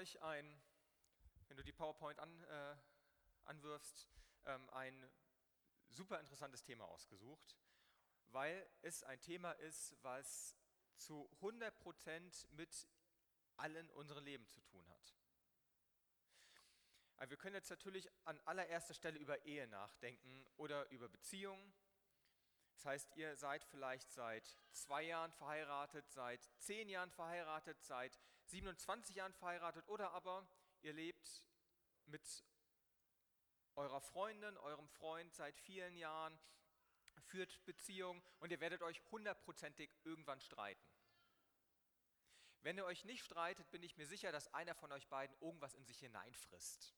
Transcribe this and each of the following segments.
euch wenn du die PowerPoint anwirfst, ein super interessantes Thema ausgesucht, weil es ein Thema ist, was zu 100% mit allen unserem Leben zu tun hat. Also wir können jetzt natürlich an allererster Stelle über Ehe nachdenken oder über Beziehungen. Das heißt, ihr seid vielleicht seit 2 Jahren verheiratet, seit 10 Jahren verheiratet, seit 27 Jahren verheiratet oder aber ihr lebt mit eurer Freundin, eurem Freund seit vielen Jahren, führt Beziehungen und ihr werdet euch 100%ig irgendwann streiten. Wenn ihr euch nicht streitet, bin ich mir sicher, dass einer von euch beiden irgendwas in sich hineinfrisst.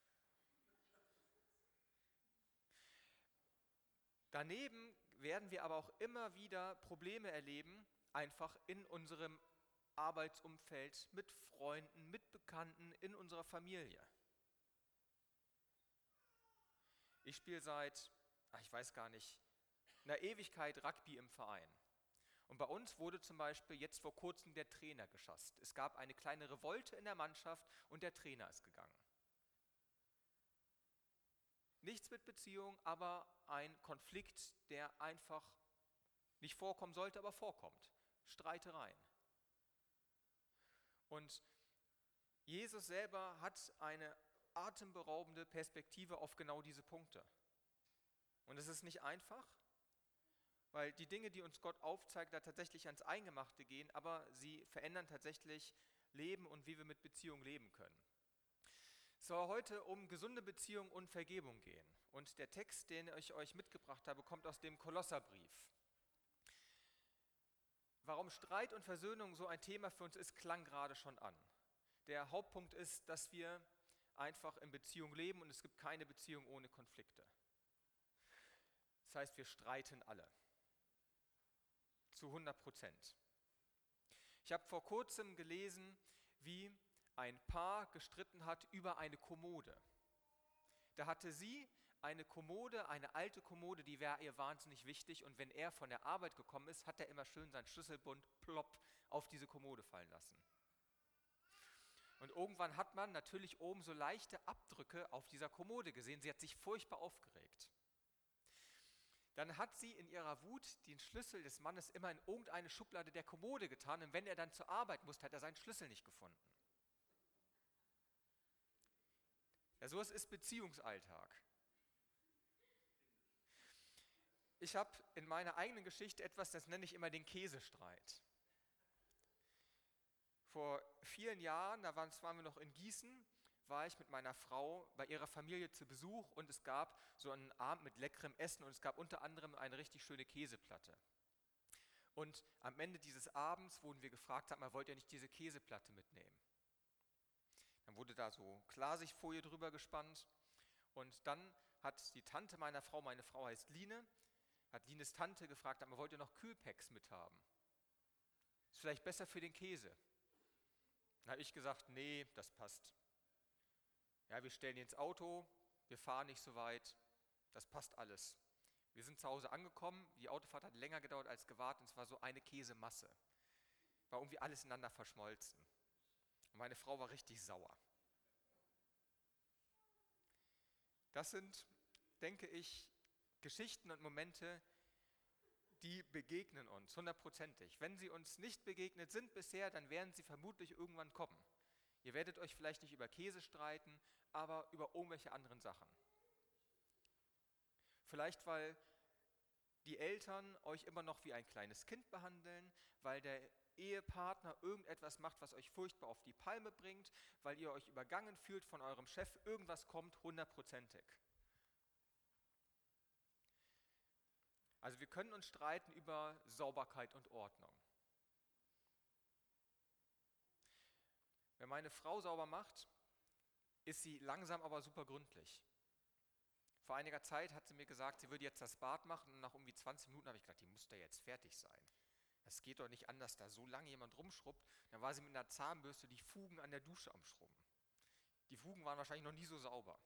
Daneben werden wir aber auch immer wieder Probleme erleben, einfach in unserem Arbeitsumfeld, mit Freunden, mit Bekannten, in unserer Familie. Ich spiele seit, ich weiß gar nicht, einer Ewigkeit Rugby im Verein. Und bei uns wurde zum Beispiel jetzt vor kurzem der Trainer geschasst. Es gab eine kleine Revolte in der Mannschaft und der Trainer ist gegangen. Nichts mit Beziehung, aber ein Konflikt, der einfach nicht vorkommen sollte, aber vorkommt. Streitereien. Und Jesus selber hat eine atemberaubende Perspektive auf genau diese Punkte. Und es ist nicht einfach, weil die Dinge, die uns Gott aufzeigt, da tatsächlich ans Eingemachte gehen, aber sie verändern tatsächlich Leben und wie wir mit Beziehung leben können. Es soll heute um gesunde Beziehung und Vergebung gehen. Und der Text, den ich euch mitgebracht habe, kommt aus dem Kolosserbrief. Warum Streit und Versöhnung so ein Thema für uns ist, klang gerade schon an. Der Hauptpunkt ist, dass wir einfach in Beziehung leben und es gibt keine Beziehung ohne Konflikte. Das heißt, wir streiten alle. Zu 100%. Ich habe vor kurzem gelesen, wie ein Paar gestritten hat über eine Kommode. Da hatte sie eine Kommode, eine alte Kommode, die wäre ihr wahnsinnig wichtig und wenn er von der Arbeit gekommen ist, hat er immer schön seinen Schlüsselbund plopp auf diese Kommode fallen lassen. Und irgendwann hat man natürlich oben so leichte Abdrücke auf dieser Kommode gesehen. Sie hat sich furchtbar aufgeregt. Dann hat sie in ihrer Wut den Schlüssel des Mannes immer in irgendeine Schublade der Kommode getan und wenn er dann zur Arbeit musste, hat er seinen Schlüssel nicht gefunden. Ja, sowas ist Beziehungsalltag. Ich habe in meiner eigenen Geschichte etwas, das nenne ich immer den Käsestreit. Vor vielen Jahren, da waren wir noch in Gießen, war ich mit meiner Frau bei ihrer Familie zu Besuch und es gab so einen Abend mit leckerem Essen und es gab unter anderem eine richtig schöne Käseplatte. Und am Ende dieses Abends wurden wir gefragt, sag mal, wollt ihr nicht diese Käseplatte mitnehmen? Dann wurde da so Klarsichtfolie drüber gespannt und dann hat die Tante meiner Frau, meine Frau heißt Line, hat Lines Tante gefragt, sag mal, wollt ihr noch Kühlpacks mithaben? Ist vielleicht besser für den Käse. Dann habe ich gesagt, nee, das passt. Ja, wir stellen ihn ins Auto, wir fahren nicht so weit, das passt alles. Wir sind zu Hause angekommen, die Autofahrt hat länger gedauert als gewartet und es war so eine Käsemasse. War irgendwie alles ineinander verschmolzen. Und meine Frau war richtig sauer. Das sind, denke ich, Geschichten und Momente, die begegnen uns 100%ig. Wenn sie uns nicht begegnet sind bisher, dann werden sie vermutlich irgendwann kommen. Ihr werdet euch vielleicht nicht über Käse streiten, aber über irgendwelche anderen Sachen. Vielleicht, weil die Eltern euch immer noch wie ein kleines Kind behandeln, weil der Ehepartner irgendetwas macht, was euch furchtbar auf die Palme bringt, weil ihr euch übergangen fühlt von eurem Chef, irgendwas kommt 100%ig. Also wir können uns streiten über Sauberkeit und Ordnung. Wenn meine Frau sauber macht, ist sie langsam, aber super gründlich. Vor einiger Zeit hat sie mir gesagt, sie würde jetzt das Bad machen und nach irgendwie 20 Minuten habe ich gedacht, die muss da jetzt fertig sein. Das geht doch nicht anders, da so lange jemand rumschrubbt. Dann war sie mit einer Zahnbürste die Fugen an der Dusche am Schrubben. Die Fugen waren wahrscheinlich noch nie so sauber.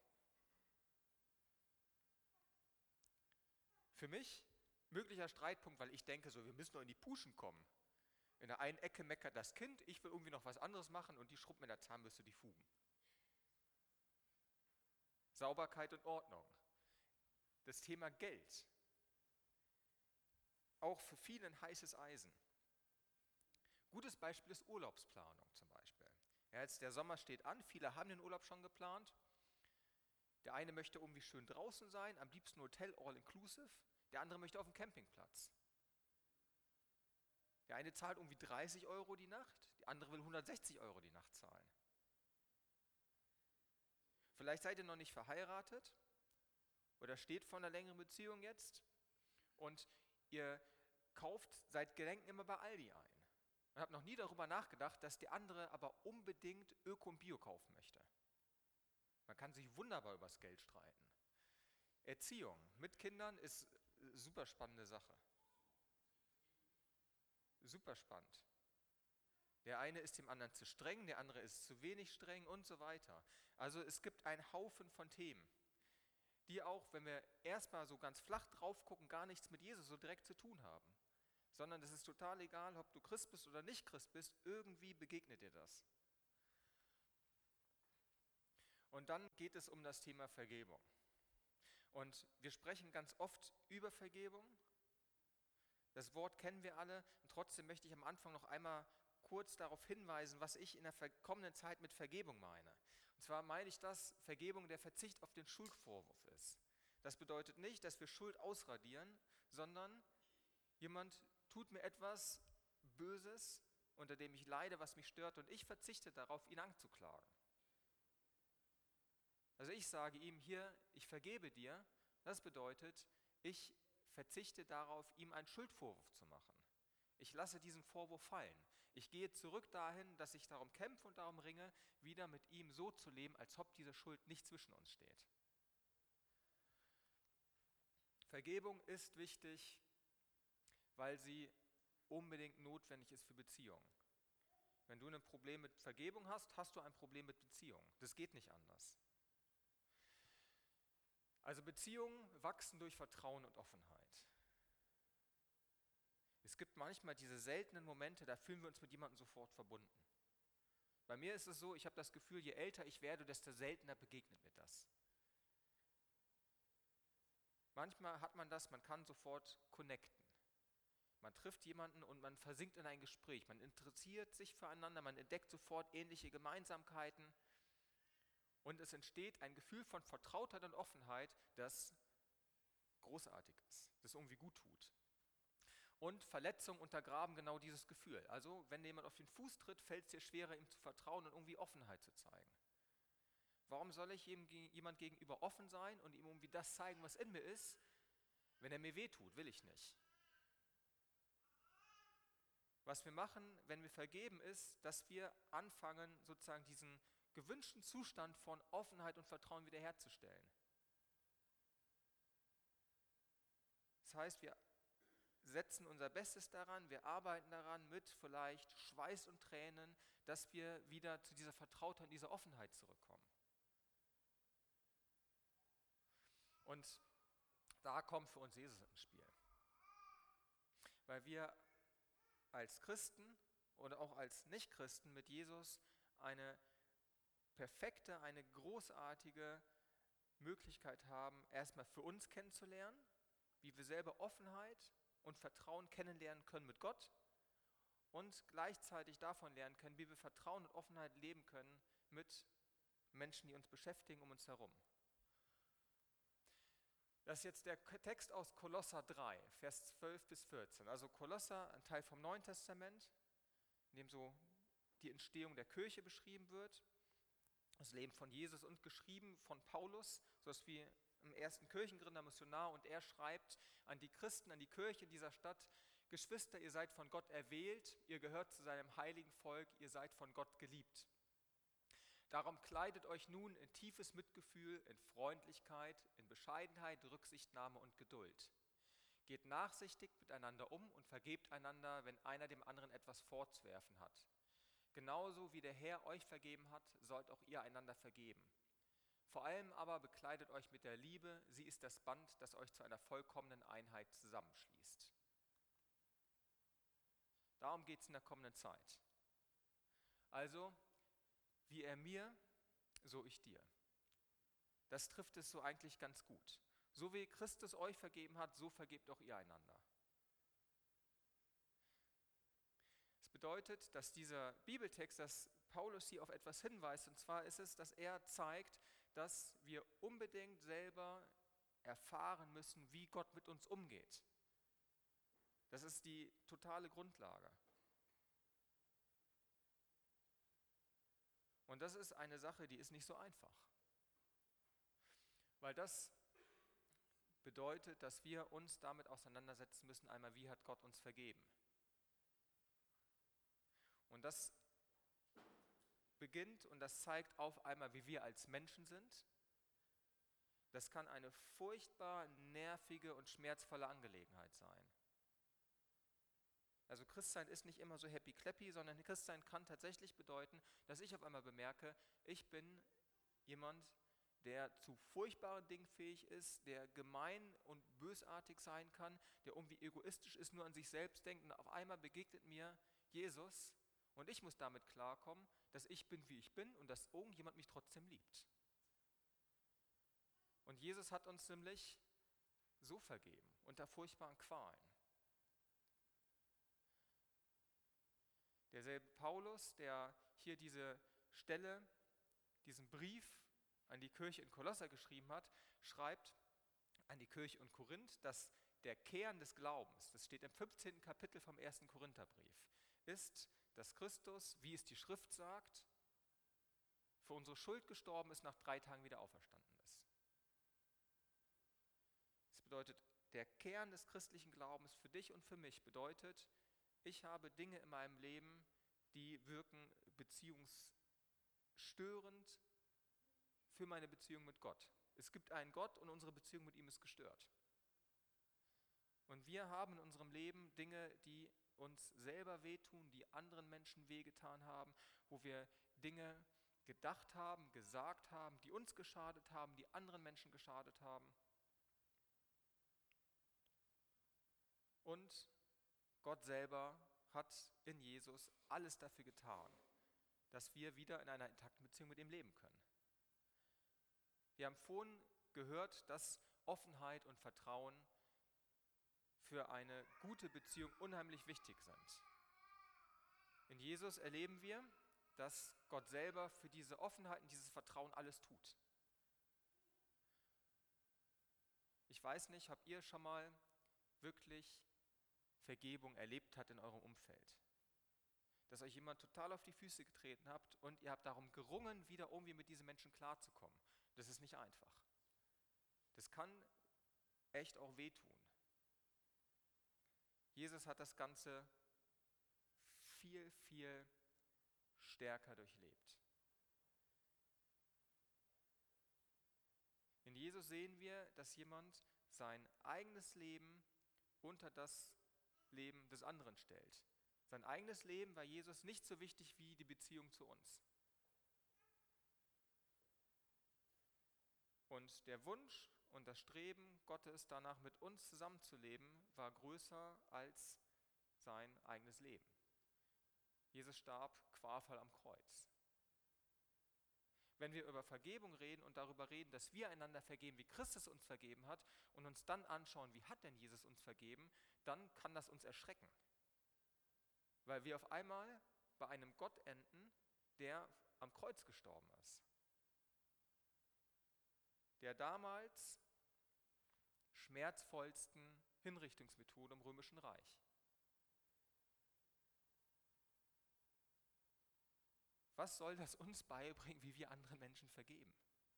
Für mich möglicher Streitpunkt, weil ich denke so, wir müssen doch in die Puschen kommen. In der einen Ecke meckert das Kind, ich will irgendwie noch was anderes machen und die schrubbt mit der Zahnbürste die Fugen. Sauberkeit und Ordnung. Das Thema Geld. Auch für viele ein heißes Eisen. Gutes Beispiel ist Urlaubsplanung zum Beispiel. Ja, jetzt der Sommer steht an, viele haben den Urlaub schon geplant. Der eine möchte irgendwie schön draußen sein, am liebsten Hotel all-inclusive. Der andere möchte auf dem Campingplatz. Der eine zahlt irgendwie 30 Euro die Nacht, die andere will 160 Euro die Nacht zahlen. Vielleicht seid ihr noch nicht verheiratet oder steht vor einer längeren Beziehung jetzt und ihr kauft seit Gedenken immer bei Aldi ein. Und habt noch nie darüber nachgedacht, dass der andere aber unbedingt Öko und Bio kaufen möchte. Man kann sich wunderbar über das Geld streiten. Erziehung mit Kindern ist super spannende Sache. Super spannend. Der eine ist dem anderen zu streng, der andere ist zu wenig streng und so weiter. Also es gibt einen Haufen von Themen, die auch, wenn wir erstmal so ganz flach drauf gucken, gar nichts mit Jesus so direkt zu tun haben. Sondern es ist total egal, ob du Christ bist oder nicht Christ bist, irgendwie begegnet dir das. Und dann geht es um das Thema Vergebung. Und wir sprechen ganz oft über Vergebung. Das Wort kennen wir alle und trotzdem möchte ich am Anfang noch einmal kurz darauf hinweisen, was ich in der kommenden Zeit mit Vergebung meine. Und zwar meine ich, dass Vergebung der Verzicht auf den Schuldvorwurf ist. Das bedeutet nicht, dass wir Schuld ausradieren, sondern jemand tut mir etwas Böses, unter dem ich leide, was mich stört und ich verzichte darauf, ihn anzuklagen. Also ich sage ihm hier, ich vergebe dir, das bedeutet, ich verzichte darauf, ihm einen Schuldvorwurf zu machen. Ich lasse diesen Vorwurf fallen. Ich gehe zurück dahin, dass ich darum kämpfe und darum ringe, wieder mit ihm so zu leben, als ob diese Schuld nicht zwischen uns steht. Vergebung ist wichtig, weil sie unbedingt notwendig ist für Beziehungen. Wenn du ein Problem mit Vergebung hast, hast du ein Problem mit Beziehung. Das geht nicht anders. Also Beziehungen wachsen durch Vertrauen und Offenheit. Es gibt manchmal diese seltenen Momente, da fühlen wir uns mit jemandem sofort verbunden. Bei mir ist es so, ich habe das Gefühl, je älter ich werde, desto seltener begegnet mir das. Manchmal hat man das, man kann sofort connecten. Man trifft jemanden und man versinkt in ein Gespräch. Man interessiert sich füreinander, man entdeckt sofort ähnliche Gemeinsamkeiten. Und es entsteht ein Gefühl von Vertrautheit und Offenheit, das großartig ist, das irgendwie gut tut. Und Verletzungen untergraben genau dieses Gefühl. Also wenn jemand auf den Fuß tritt, fällt es dir schwerer, ihm zu vertrauen und irgendwie Offenheit zu zeigen. Warum soll ich jemand gegenüber offen sein und ihm irgendwie das zeigen, was in mir ist, wenn er mir wehtut? Will ich nicht. Was wir machen, wenn wir vergeben, ist, dass wir anfangen, sozusagen diesen gewünschten Zustand von Offenheit und Vertrauen wiederherzustellen. Das heißt, wir setzen unser Bestes daran, wir arbeiten daran mit vielleicht Schweiß und Tränen, dass wir wieder zu dieser Vertrautheit und dieser Offenheit zurückkommen. Und da kommt für uns Jesus ins Spiel. Weil wir als Christen oder auch als Nichtchristen mit Jesus eine perfekte, eine großartige Möglichkeit haben, erstmal für uns kennenzulernen, wie wir selber Offenheit und Vertrauen kennenlernen können mit Gott und gleichzeitig davon lernen können, wie wir Vertrauen und Offenheit leben können mit Menschen, die uns beschäftigen, um uns herum. Das ist jetzt der Text aus Kolosser 3, Vers 12 bis 14. Also Kolosser, ein Teil vom Neuen Testament, in dem so die Entstehung der Kirche beschrieben wird, das Leben von Jesus und geschrieben von Paulus, so dass wir im ersten Kirchengründer, Missionar, und er schreibt an die Christen, an die Kirche dieser Stadt: Geschwister, ihr seid von Gott erwählt, ihr gehört zu seinem heiligen Volk, ihr seid von Gott geliebt. Darum kleidet euch nun in tiefes Mitgefühl, in Freundlichkeit, in Bescheidenheit, Rücksichtnahme und Geduld. Geht nachsichtig miteinander um und vergebt einander, wenn einer dem anderen etwas vorzuwerfen hat. Genauso wie der Herr euch vergeben hat, sollt auch ihr einander vergeben. Vor allem aber bekleidet euch mit der Liebe, sie ist das Band, das euch zu einer vollkommenen Einheit zusammenschließt. Darum geht es in der kommenden Zeit. Also, wie er mir, so ich dir. Das trifft es so eigentlich ganz gut. So wie Christus euch vergeben hat, so vergebt auch ihr einander. Es bedeutet, dass dieser Bibeltext, dass Paulus hier auf etwas hinweist, und zwar ist es, dass er zeigt, dass wir unbedingt selber erfahren müssen, wie Gott mit uns umgeht. Das ist die totale Grundlage. Und das ist eine Sache, die ist nicht so einfach. Weil das bedeutet, dass wir uns damit auseinandersetzen müssen, einmal, wie hat Gott uns vergeben. Und das beginnt und das zeigt auf einmal, wie wir als Menschen sind. Das kann eine furchtbar nervige und schmerzvolle Angelegenheit sein. Also Christsein ist nicht immer so happy-clappy, sondern Christsein kann tatsächlich bedeuten, dass ich auf einmal bemerke, ich bin jemand, der zu furchtbaren Dingen fähig ist, der gemein und bösartig sein kann, der irgendwie egoistisch ist, nur an sich selbst denkt, und auf einmal begegnet mir Jesus und ich muss damit klarkommen, dass ich bin, wie ich bin und dass irgendjemand mich trotzdem liebt. Und Jesus hat uns nämlich so vergeben, unter furchtbaren Qualen. Derselbe Paulus, der hier diese Stelle, diesen Brief an die Kirche in Kolosser geschrieben hat, schreibt an die Kirche in Korinth, dass der Kern des Glaubens, das steht im 15. Kapitel vom 1. Korintherbrief, ist, dass Christus, wie es die Schrift sagt, für unsere Schuld gestorben ist, nach 3 Tagen wieder auferstanden ist. Das bedeutet, der Kern des christlichen Glaubens für dich und für mich bedeutet, ich habe Dinge in meinem Leben, die wirken beziehungsstörend für meine Beziehung mit Gott. Es gibt einen Gott und unsere Beziehung mit ihm ist gestört. Und wir haben in unserem Leben Dinge, die uns selber wehtun, die anderen Menschen wehgetan haben, wo wir Dinge gedacht haben, gesagt haben, die uns geschadet haben, die anderen Menschen geschadet haben. Und Gott selber hat in Jesus alles dafür getan, dass wir wieder in einer intakten Beziehung mit ihm leben können. Wir haben vorhin gehört, dass Offenheit und Vertrauen für eine gute Beziehung unheimlich wichtig sind. In Jesus erleben wir, dass Gott selber für diese Offenheit und dieses Vertrauen alles tut. Ich weiß nicht, habt ihr schon mal wirklich Vergebung erlebt hat in eurem Umfeld? Dass euch jemand total auf die Füße getreten habt und ihr habt darum gerungen, wieder irgendwie mit diesen Menschen klarzukommen. Das ist nicht einfach. Das kann echt auch wehtun. Jesus hat das Ganze viel, viel stärker durchlebt. In Jesus sehen wir, dass jemand sein eigenes Leben unter das Leben des anderen stellt. Sein eigenes Leben war Jesus nicht so wichtig wie die Beziehung zu uns. Und der Wunsch und das Streben Gottes danach, mit uns zusammenzuleben, war größer als sein eigenes Leben. Jesus starb qualvoll am Kreuz. Wenn wir über Vergebung reden und darüber reden, dass wir einander vergeben, wie Christus uns vergeben hat, und uns dann anschauen, wie hat denn Jesus uns vergeben, dann kann das uns erschrecken. Weil wir auf einmal bei einem Gott enden, der am Kreuz gestorben ist. Der damals schmerzvollsten Hinrichtungsmethode im Römischen Reich. Was soll das uns beibringen, wie wir anderen Menschen vergeben?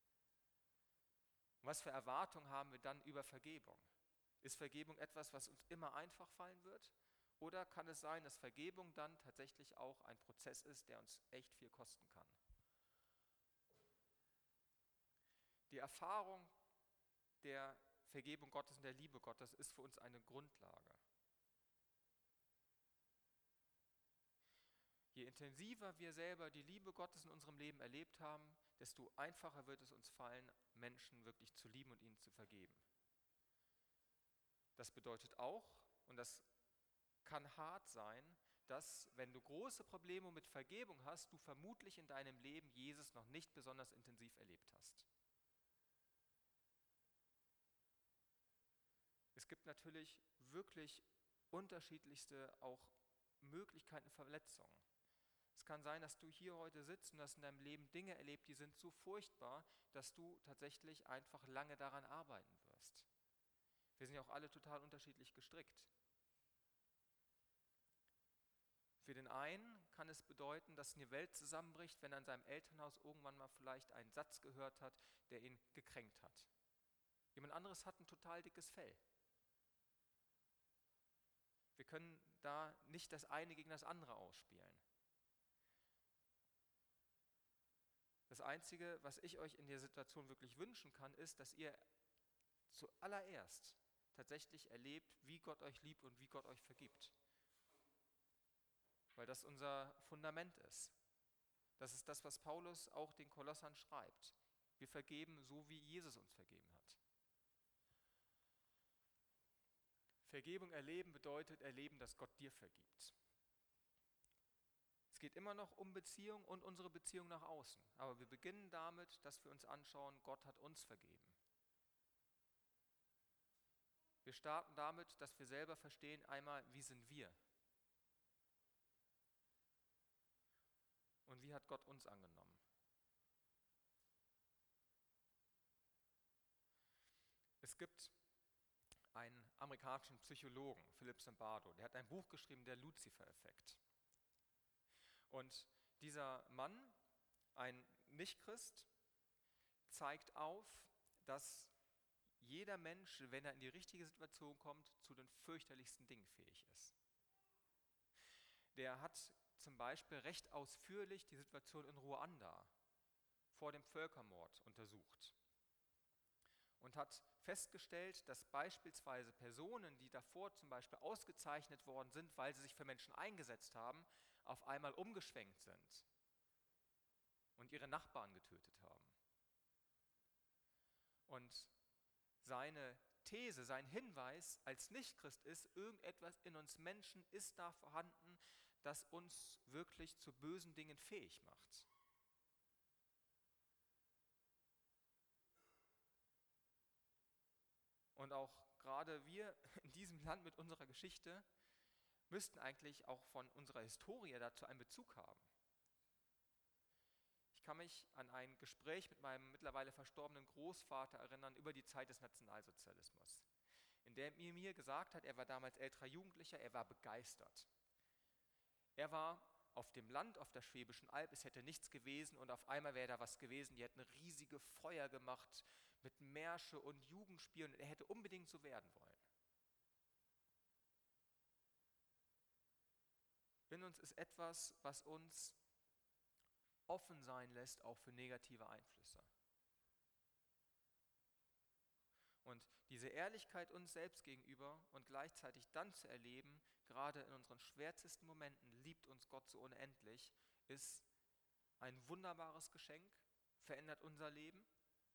Was für Erwartungen haben wir dann über Vergebung? Ist Vergebung etwas, was uns immer einfach fallen wird? Oder kann es sein, dass Vergebung dann tatsächlich auch ein Prozess ist, der uns echt viel kosten kann? Die Erfahrung der Vergebung Gottes und der Liebe Gottes ist für uns eine Grundlage. Je intensiver wir selber die Liebe Gottes in unserem Leben erlebt haben, desto einfacher wird es uns fallen, Menschen wirklich zu lieben und ihnen zu vergeben. Das bedeutet auch, und das kann hart sein, dass, wenn du große Probleme mit Vergebung hast, du vermutlich in deinem Leben Jesus noch nicht besonders intensiv erlebt hast. Es gibt natürlich wirklich unterschiedlichste auch Möglichkeiten Verletzungen. Es kann sein, dass du hier heute sitzt und hast in deinem Leben Dinge erlebt, die sind so furchtbar, dass du tatsächlich einfach lange daran arbeiten wirst. Wir sind ja auch alle total unterschiedlich gestrickt. Für den einen kann es bedeuten, dass eine Welt zusammenbricht, wenn er in seinem Elternhaus irgendwann mal vielleicht einen Satz gehört hat, der ihn gekränkt hat. Jemand anderes hat ein total dickes Fell. Wir können da nicht das eine gegen das andere ausspielen. Das Einzige, was ich euch in der Situation wirklich wünschen kann, ist, dass ihr zuallererst tatsächlich erlebt, wie Gott euch liebt und wie Gott euch vergibt. Weil das unser Fundament ist. Das ist das, was Paulus auch den Kolossern schreibt. Wir vergeben so, wie Jesus uns vergeben hat. Vergebung erleben bedeutet erleben, dass Gott dir vergibt. Es geht immer noch um Beziehung und unsere Beziehung nach außen. Aber wir beginnen damit, dass wir uns anschauen, Gott hat uns vergeben. Wir starten damit, dass wir selber verstehen, einmal, wie sind wir? Und wie hat Gott uns angenommen? Es gibt einen amerikanischen Psychologen, Philip Zimbardo, der hat ein Buch geschrieben, der Luzifer-Effekt. Und dieser Mann, ein Nichtchrist, zeigt auf, dass jeder Mensch, wenn er in die richtige Situation kommt, zu den fürchterlichsten Dingen fähig ist. Der hat zum Beispiel recht ausführlich die Situation in Ruanda vor dem Völkermord untersucht und hat festgestellt, dass beispielsweise Personen, die davor zum Beispiel ausgezeichnet worden sind, weil sie sich für Menschen eingesetzt haben, auf einmal umgeschwenkt sind und ihre Nachbarn getötet haben. Und seine These, sein Hinweis als Nichtchrist ist, irgendetwas in uns Menschen ist da vorhanden, das uns wirklich zu bösen Dingen fähig macht. Und auch gerade wir in diesem Land mit unserer Geschichte müssten eigentlich auch von unserer Historie dazu einen Bezug haben. Ich kann mich an ein Gespräch mit meinem mittlerweile verstorbenen Großvater erinnern über die Zeit des Nationalsozialismus, in der er mir gesagt hat, er war damals älterer Jugendlicher, er war begeistert. Er war auf dem Land, auf der Schwäbischen Alb, es hätte nichts gewesen und auf einmal wäre da was gewesen, die hätten riesige Feuer gemacht mit Märsche und Jugendspielen und er hätte unbedingt so werden wollen. In uns ist etwas, was uns offen sein lässt, auch für negative Einflüsse. Und diese Ehrlichkeit uns selbst gegenüber und gleichzeitig dann zu erleben, gerade in unseren schwärzesten Momenten liebt uns Gott so unendlich, ist ein wunderbares Geschenk, verändert unser Leben.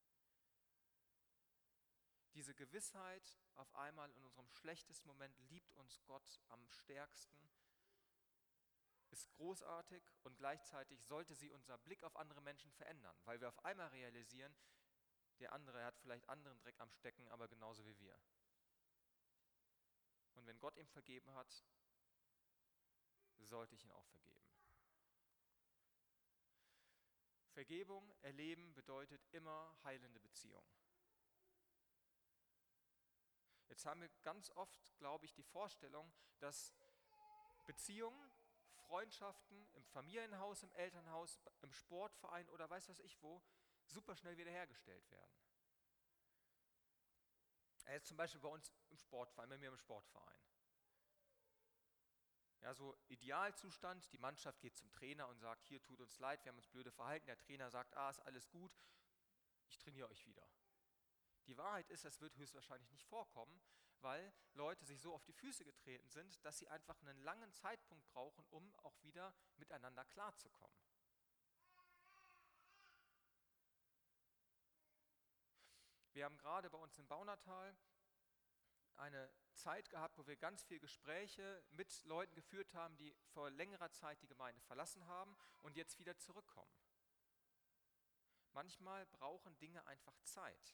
Diese Gewissheit, auf einmal in unserem schlechtesten Moment liebt uns Gott am stärksten, ist großartig und gleichzeitig sollte sie unser Blick auf andere Menschen verändern, weil wir auf einmal realisieren, der andere hat vielleicht anderen Dreck am Stecken, aber genauso wie wir. Und wenn Gott ihm vergeben hat, sollte ich ihn auch vergeben. Vergebung erleben bedeutet immer heilende Beziehung. Jetzt haben wir ganz oft, glaube ich, die Vorstellung, dass Beziehungen, Freundschaften im Familienhaus, im Elternhaus, im Sportverein oder weiß was ich wo, super schnell wiederhergestellt werden. Jetzt zum Beispiel bei uns im Sportverein, bei mir im Sportverein. Ja, so Idealzustand, die Mannschaft geht zum Trainer und sagt, hier tut uns leid, wir haben uns blöde verhalten. Der Trainer sagt, ist alles gut, ich trainiere euch wieder. Die Wahrheit ist, das wird höchstwahrscheinlich nicht vorkommen, weil Leute sich so auf die Füße getreten sind, dass sie einfach einen langen Zeitpunkt brauchen, um auch wieder miteinander klarzukommen. Wir haben gerade bei uns im Baunatal eine Zeit gehabt, wo wir ganz viele Gespräche mit Leuten geführt haben, die vor längerer Zeit die Gemeinde verlassen haben und jetzt wieder zurückkommen. Manchmal brauchen Dinge einfach Zeit.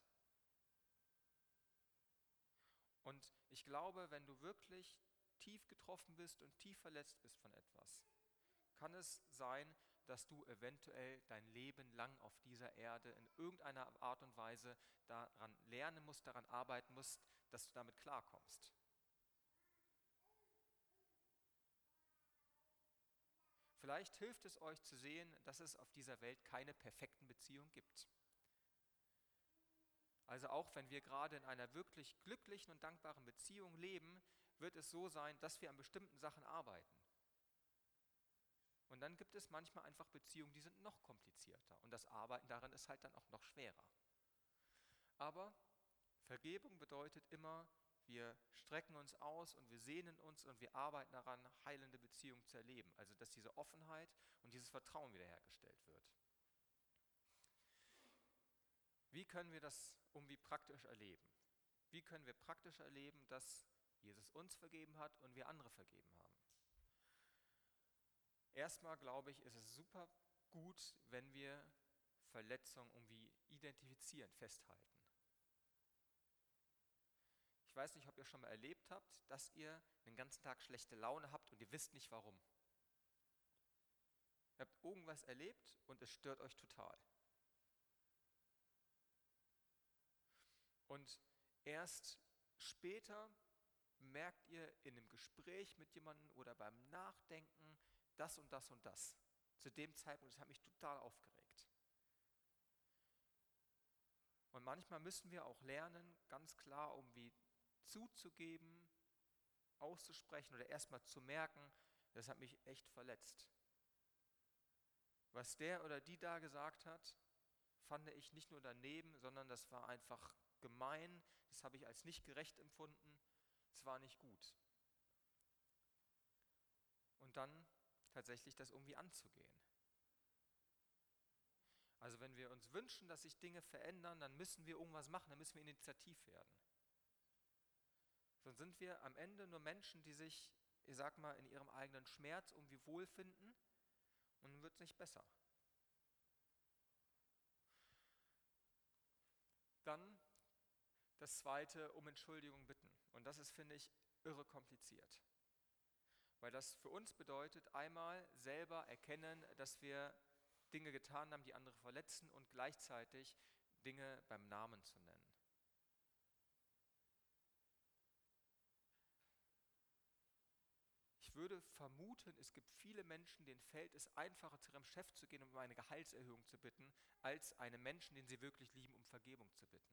Und ich glaube, wenn du wirklich tief getroffen bist und tief verletzt bist von etwas, kann es sein, dass du eventuell dein Leben lang auf dieser Erde in irgendeiner Art und Weise daran lernen musst, daran arbeiten musst, dass du damit klarkommst. Vielleicht hilft es euch zu sehen, dass es auf dieser Welt keine perfekten Beziehungen gibt. Also auch wenn wir gerade in einer wirklich glücklichen und dankbaren Beziehung leben, wird es so sein, dass wir an bestimmten Sachen arbeiten. Und dann gibt es manchmal einfach Beziehungen, die sind noch komplizierter. Und das Arbeiten daran ist halt dann auch noch schwerer. Aber Vergebung bedeutet immer, wir strecken uns aus und wir sehnen uns und wir arbeiten daran, heilende Beziehungen zu erleben. Also dass diese Offenheit und dieses Vertrauen wiederhergestellt wird. Wie können wir das irgendwie praktisch erleben? Wie können wir praktisch erleben, dass Jesus uns vergeben hat und wir andere vergeben haben? Erstmal glaube ich, ist es super gut, wenn wir Verletzungen irgendwie identifizieren, festhalten. Ich weiß nicht, ob ihr schon mal erlebt habt, dass ihr den ganzen Tag schlechte Laune habt und ihr wisst nicht warum. Ihr habt irgendwas erlebt und es stört euch total. Und erst später merkt ihr in einem Gespräch mit jemandem oder beim Nachdenken das und das und das. Zu dem Zeitpunkt, das hat mich total aufgeregt. Und manchmal müssen wir auch lernen, ganz klar irgendwie zuzugeben, auszusprechen oder erstmal zu merken, das hat mich echt verletzt. Was der oder die da gesagt hat, fand ich nicht nur daneben, sondern das war einfach gemein, das habe ich als nicht gerecht empfunden, es war nicht gut. Und dann tatsächlich das irgendwie anzugehen. Also wenn wir uns wünschen, dass sich Dinge verändern, dann müssen wir irgendwas machen, dann müssen wir initiativ werden. Sonst sind wir am Ende nur Menschen, die sich, ich sag mal, in ihrem eigenen Schmerz irgendwie wohlfinden und dann wird es nicht besser. Dann das Zweite, um Entschuldigung bitten. Und das ist, finde ich, irre kompliziert. Weil das für uns bedeutet, einmal selber erkennen, dass wir Dinge getan haben, die andere verletzen und gleichzeitig Dinge beim Namen zu nennen. Ich würde vermuten, es gibt viele Menschen, denen fällt es einfacher, zu ihrem Chef zu gehen, um eine Gehaltserhöhung zu bitten, als einem Menschen, den sie wirklich lieben, um Vergebung zu bitten.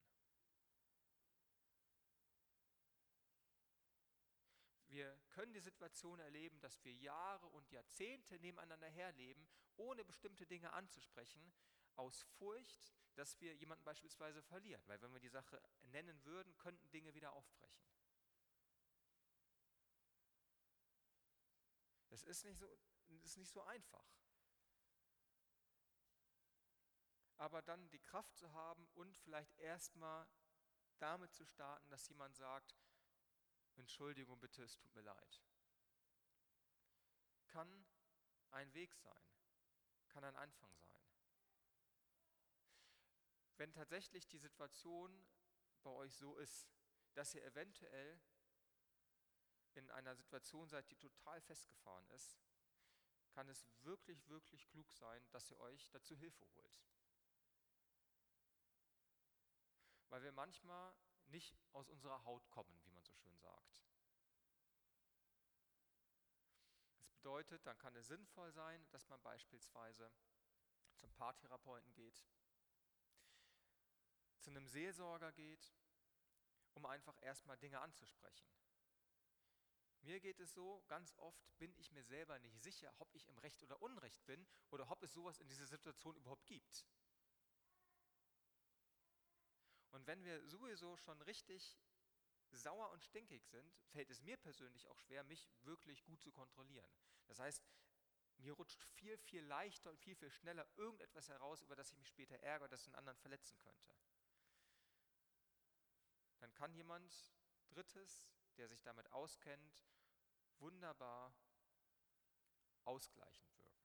Wir können die Situation erleben, dass wir Jahre und Jahrzehnte nebeneinander herleben, ohne bestimmte Dinge anzusprechen, aus Furcht, dass wir jemanden beispielsweise verlieren. Weil wenn wir die Sache nennen würden, könnten Dinge wieder aufbrechen. Das ist nicht so einfach. Aber dann die Kraft zu haben und vielleicht erstmal damit zu starten, dass jemand sagt, Entschuldigung bitte, es tut mir leid. Kann ein Weg sein, kann ein Anfang sein. Wenn tatsächlich die Situation bei euch so ist, dass ihr eventuell in einer Situation seid, die total festgefahren ist, kann es wirklich, wirklich klug sein, dass ihr euch dazu Hilfe holt. Weil wir manchmal nicht aus unserer Haut kommen, wie man so schön sagt. Das bedeutet, dann kann es sinnvoll sein, dass man beispielsweise zum Paartherapeuten geht, zu einem Seelsorger geht, um einfach erstmal Dinge anzusprechen. Mir geht es so, ganz oft bin ich mir selber nicht sicher, ob ich im Recht oder Unrecht bin oder ob es sowas in dieser Situation überhaupt gibt. Und wenn wir sowieso schon richtig sauer und stinkig sind, fällt es mir persönlich auch schwer, mich wirklich gut zu kontrollieren. Das heißt, mir rutscht viel, viel leichter und viel, viel schneller irgendetwas heraus, über das ich mich später ärgere, das den anderen verletzen könnte. Dann kann jemand Drittes der sich damit auskennt, wunderbar ausgleichend wirken.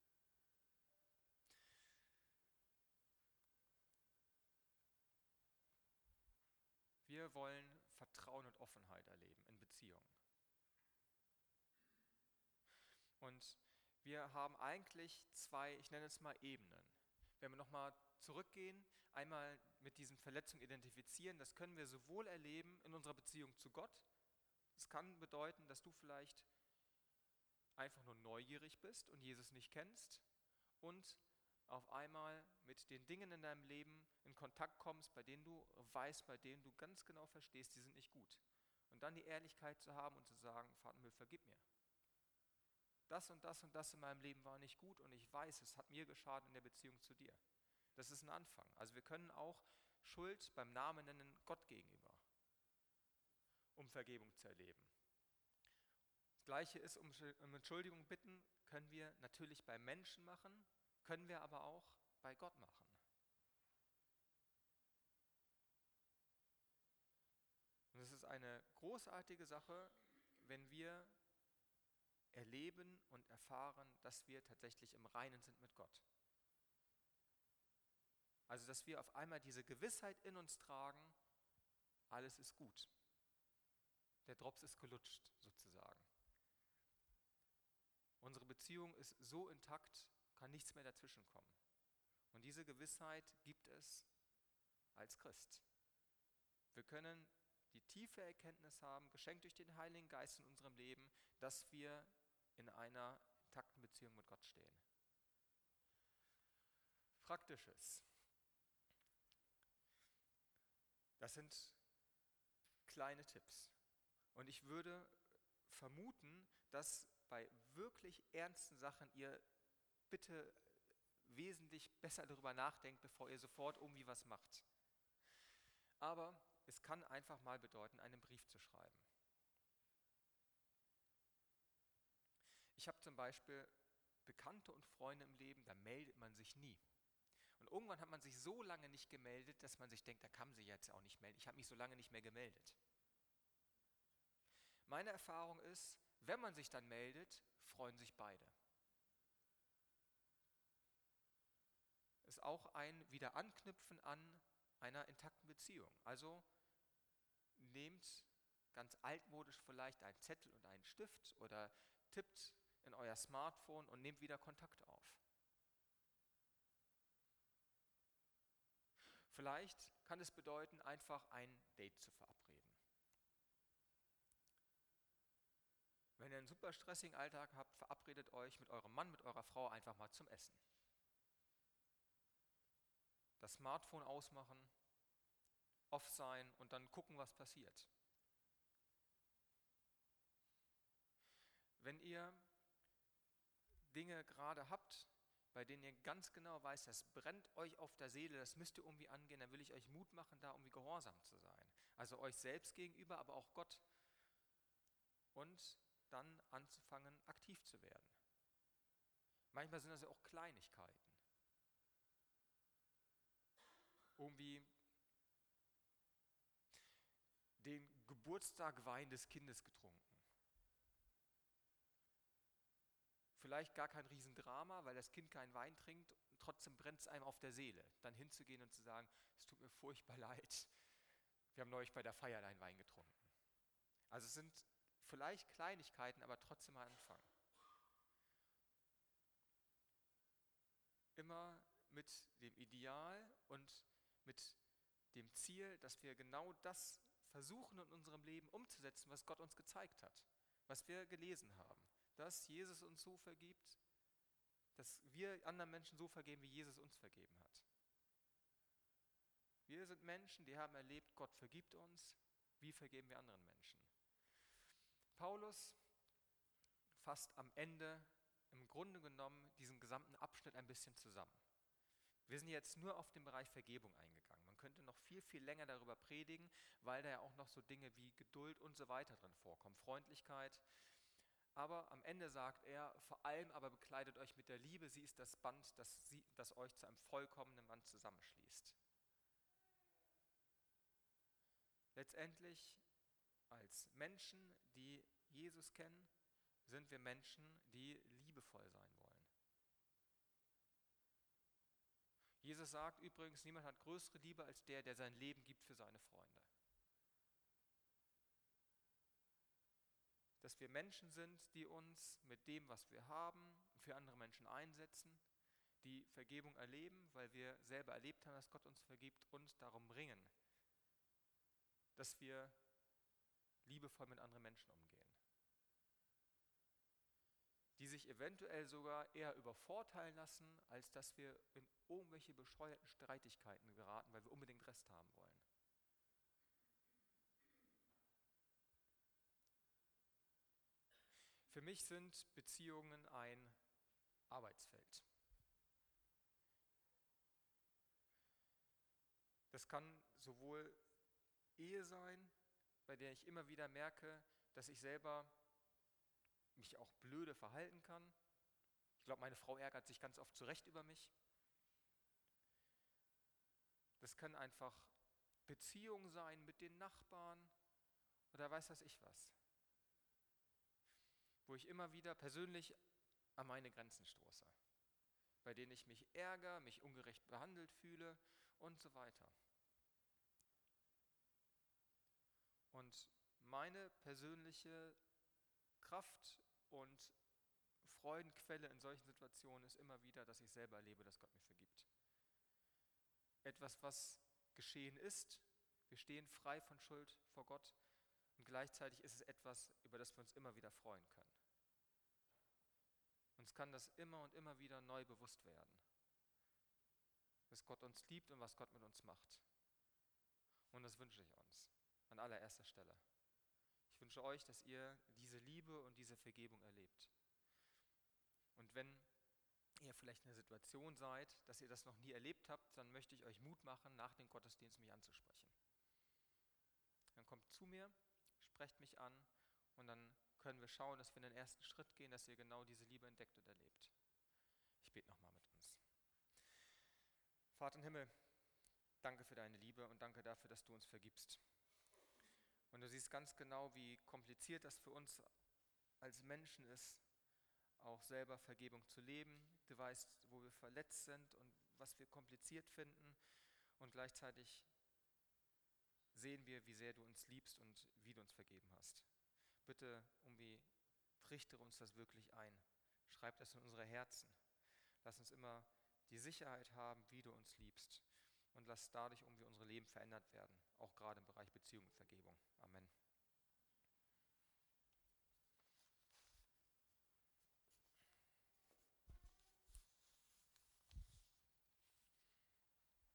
Wir wollen Vertrauen und Offenheit erleben in Beziehungen. Und wir haben eigentlich zwei, ich nenne es mal Ebenen. Wenn wir nochmal zurückgehen, einmal mit diesen Verletzungen identifizieren, das können wir sowohl erleben in unserer Beziehung zu Gott. Es kann bedeuten, dass du vielleicht einfach nur neugierig bist und Jesus nicht kennst und auf einmal mit den Dingen in deinem Leben in Kontakt kommst, bei denen du weißt, bei denen du ganz genau verstehst, die sind nicht gut. Und dann die Ehrlichkeit zu haben und zu sagen, Vater im Himmel, vergib mir. Das und das und das in meinem Leben war nicht gut und ich weiß, es hat mir geschadet in der Beziehung zu dir. Das ist ein Anfang. Also wir können auch Schuld beim Namen nennen Gott gegenüber, um Vergebung zu erleben. Das Gleiche ist, um Entschuldigung bitten, können wir natürlich bei Menschen machen, können wir aber auch bei Gott machen. Und es ist eine großartige Sache, wenn wir erleben und erfahren, dass wir tatsächlich im Reinen sind mit Gott. Also, dass wir auf einmal diese Gewissheit in uns tragen, alles ist gut. Der Drops ist gelutscht, sozusagen. Unsere Beziehung ist so intakt, kann nichts mehr dazwischen kommen. Und diese Gewissheit gibt es als Christ. Wir können die tiefe Erkenntnis haben, geschenkt durch den Heiligen Geist in unserem Leben, dass wir in einer intakten Beziehung mit Gott stehen. Praktisches. Das sind kleine Tipps. Und ich würde vermuten, dass bei wirklich ernsten Sachen ihr bitte wesentlich besser darüber nachdenkt, bevor ihr sofort irgendwie was macht. Aber es kann einfach mal bedeuten, einen Brief zu schreiben. Ich habe zum Beispiel Bekannte und Freunde im Leben, da meldet man sich nie. Und irgendwann hat man sich so lange nicht gemeldet, dass man sich denkt, da kann man sich jetzt auch nicht melden. Ich habe mich so lange nicht mehr gemeldet. Meine Erfahrung ist, wenn man sich dann meldet, freuen sich beide. Ist auch ein Wiederanknüpfen an einer intakten Beziehung. Also nehmt ganz altmodisch vielleicht einen Zettel und einen Stift oder tippt in euer Smartphone und nehmt wieder Kontakt auf. Vielleicht kann es bedeuten, einfach ein Date zu verabreden. Wenn ihr einen super stressigen Alltag habt, verabredet euch mit eurem Mann, mit eurer Frau einfach mal zum Essen. Das Smartphone ausmachen, off sein und dann gucken, was passiert. Wenn ihr Dinge gerade habt, bei denen ihr ganz genau weißt, das brennt euch auf der Seele, das müsst ihr irgendwie angehen, dann will ich euch Mut machen, da irgendwie gehorsam zu sein. Also euch selbst gegenüber, aber auch Gott. Und dann anzufangen, aktiv zu werden. Manchmal sind das ja auch Kleinigkeiten. Irgendwie den Geburtstagwein des Kindes getrunken. Vielleicht gar kein Riesendrama, weil das Kind keinen Wein trinkt und trotzdem brennt es einem auf der Seele. Dann hinzugehen und zu sagen, es tut mir furchtbar leid, wir haben neulich bei der Feier deinen Wein getrunken. Also es sind vielleicht Kleinigkeiten, aber trotzdem mal anfangen. Immer mit dem Ideal und mit dem Ziel, dass wir genau das versuchen in unserem Leben umzusetzen, was Gott uns gezeigt hat, was wir gelesen haben. Dass Jesus uns so vergibt, dass wir anderen Menschen so vergeben, wie Jesus uns vergeben hat. Wir sind Menschen, die haben erlebt, Gott vergibt uns, wie vergeben wir anderen Menschen. Paulus fasst am Ende im Grunde genommen diesen gesamten Abschnitt ein bisschen zusammen. Wir sind jetzt nur auf den Bereich Vergebung eingegangen. Man könnte noch viel, viel länger darüber predigen, weil da ja auch noch so Dinge wie Geduld und so weiter drin vorkommen, Freundlichkeit. Aber am Ende sagt er, vor allem aber bekleidet euch mit der Liebe, sie ist das Band, das euch zu einem vollkommenen Band zusammenschließt. Letztendlich als Menschen, die Jesus kennen, sind wir Menschen, die liebevoll sein wollen. Jesus sagt übrigens, niemand hat größere Liebe als der, der sein Leben gibt für seine Freunde. Dass wir Menschen sind, die uns mit dem, was wir haben, für andere Menschen einsetzen, die Vergebung erleben, weil wir selber erlebt haben, dass Gott uns vergibt und darum ringen, dass wir liebevoll mit anderen Menschen umgehen. Die sich eventuell sogar eher übervorteilen lassen, als dass wir in irgendwelche bescheuerten Streitigkeiten geraten, weil wir unbedingt Rest haben wollen. Für mich sind Beziehungen ein Arbeitsfeld. Das kann sowohl Ehe sein, bei der ich immer wieder merke, dass ich selber mich auch blöde verhalten kann. Ich glaube, meine Frau ärgert sich ganz oft zu Recht über mich. Das können einfach Beziehungen sein mit den Nachbarn oder weiß was ich was. Wo ich immer wieder persönlich an meine Grenzen stoße. Bei denen ich mich ärgere, mich ungerecht behandelt fühle und so weiter. Und meine persönliche Kraft und Freudenquelle in solchen Situationen ist immer wieder, dass ich selber erlebe, dass Gott mir vergibt. Etwas, was geschehen ist, wir stehen frei von Schuld vor Gott und gleichzeitig ist es etwas, über das wir uns immer wieder freuen können. Uns kann das immer und immer wieder neu bewusst werden, dass Gott uns liebt und was Gott mit uns macht. Und das wünsche ich uns an allererster Stelle. Ich wünsche euch, dass ihr diese Liebe und diese Vergebung erlebt. Und wenn ihr vielleicht in der Situation seid, dass ihr das noch nie erlebt habt, dann möchte ich euch Mut machen, nach dem Gottesdienst mich anzusprechen. Dann kommt zu mir, sprecht mich an und dann können wir schauen, dass wir in den ersten Schritt gehen, dass ihr genau diese Liebe entdeckt und erlebt. Ich bete nochmal mit uns. Vater im Himmel, danke für deine Liebe und danke dafür, dass du uns vergibst. Und du siehst ganz genau, wie kompliziert das für uns als Menschen ist, auch selber Vergebung zu leben. Du weißt, wo wir verletzt sind und was wir kompliziert finden. Und gleichzeitig sehen wir, wie sehr du uns liebst und wie du uns vergeben hast. Bitte irgendwie trichtere uns das wirklich ein. Schreib das in unsere Herzen. Lass uns immer die Sicherheit haben, wie du uns liebst. Und lass dadurch irgendwie unsere Leben verändert werden, auch gerade im Bereich Beziehung und Vergebung. Amen.